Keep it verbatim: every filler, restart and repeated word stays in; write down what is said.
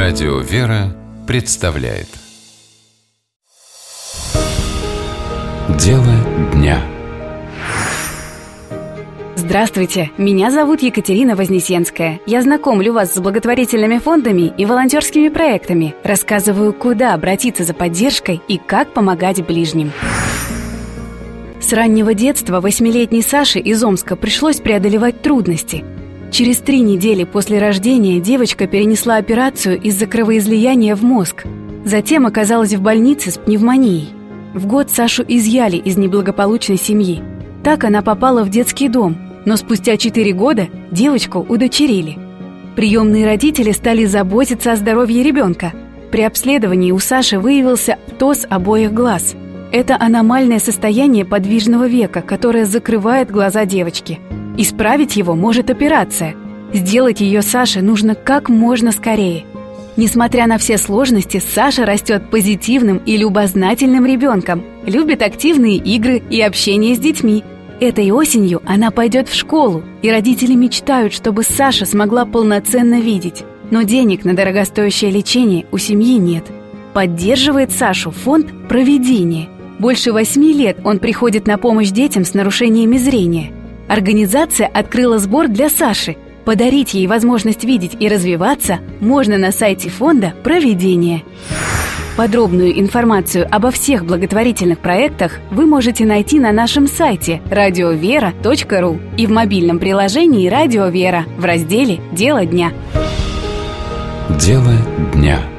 Радио «Вера» представляет Дело дня. Здравствуйте, меня зовут Екатерина Вознесенская. Я знакомлю вас с благотворительными фондами и волонтерскими проектами, рассказываю, куда обратиться за поддержкой и как помогать ближним. С раннего детства восьмилетней Саше из Омска пришлось преодолевать трудности. Через три недели после рождения девочка перенесла операцию из-за кровоизлияния в мозг. Затем оказалась в больнице с пневмонией. В год Сашу изъяли из неблагополучной семьи. Так она попала в детский дом, но спустя четыре года девочку удочерили. Приемные родители стали заботиться о здоровье ребенка. При обследовании у Саши выявился птоз обоих глаз. Это аномальное состояние подвижного века, которое закрывает глаза девочки. Исправить его может операция. Сделать ее Саше нужно как можно скорее. Несмотря на все сложности, Саша растет позитивным и любознательным ребенком, любит активные игры и общение с детьми. Этой осенью она пойдет в школу, и родители мечтают, чтобы Саша смогла полноценно видеть. Но денег на дорогостоящее лечение у семьи нет. Поддерживает Сашу фонд «Провидение». Больше восьми лет он приходит на помощь детям с нарушениями зрения. Организация открыла сбор для Саши. Подарить ей возможность видеть и развиваться можно на сайте фонда «Провидение». Подробную информацию обо всех благотворительных проектах вы можете найти на нашем сайте радио вера точка ру и в мобильном приложении «Радио Вера» в разделе «Дело дня». Дело дня.